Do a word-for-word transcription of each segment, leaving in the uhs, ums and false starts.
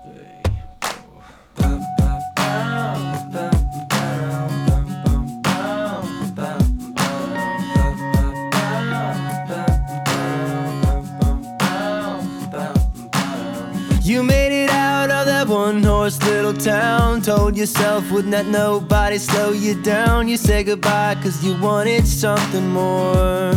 You made it out of that one-horse little town. Told yourself wouldn't let nobody slow you down. You said goodbye cause you wanted something more.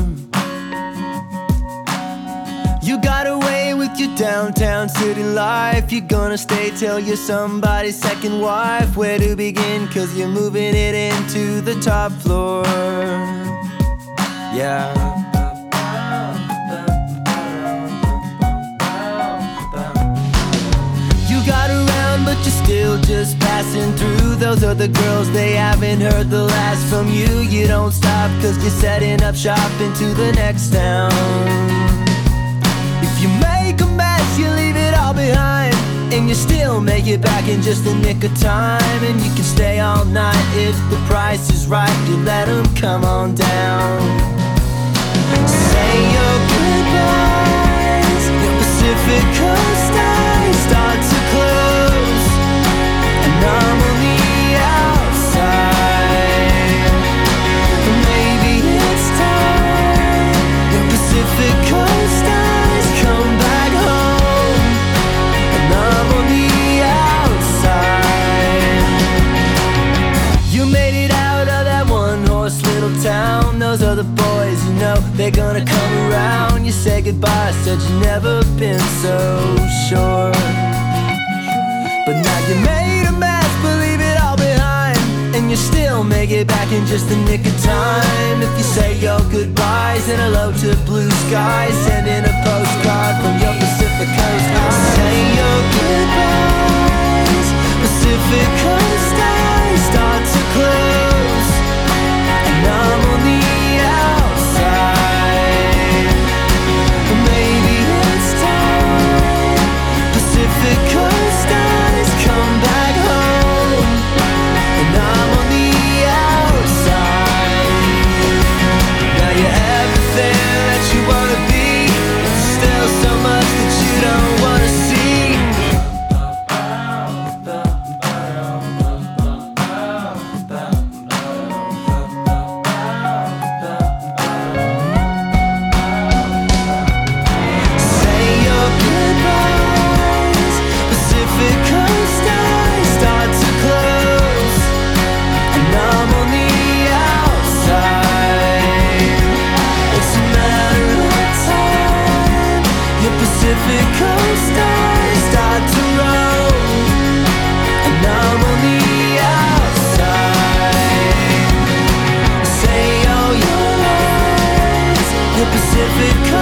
You got away with your downtown city life. You're gonna stay till you're somebody's second wife. Where to begin cause you're moving it into the top floor. Yeah. Got around but you're still just passing through. Those other girls, they haven't heard the last from you. You don't stop cause you're setting up shop into the next town. If you make a mess, you leave it all behind, and you still make it back in just the nick of time. And you can stay all night if the price is right. You let them come on down. Say your goodbyes. Your Pacific Coast eyes start to close, and I'm on the outside. Maybe it's time. Your Pacific Coast eyes come back home, and I'm on the outside. You made it out of that one-horse little town. Those other boys, you know, they're gonna come around. You say goodbye, said you've never been so sure. But now you made a mess, but leave it all behind, and you still make it back in just the nick of time. If you say your goodbyes and hello to blue skies, send in a postcard from your Pacific Coast eyes. Say your goodbyes. Pacific Coast eyes start to close, and I'm on the outside. Maybe it's time. Pacific Coast eyes come back home, and I'm on the outside. Now you're everything that you wanna be, still so much that you don't wanna see. Say your goodbyes. Pacific Coast eyes start to close, and I'm on the outside. It's a matter of time. Your Pacific Coast eyes start to roll, and I'm on the outside. Say all your lies. Your Pacific Coast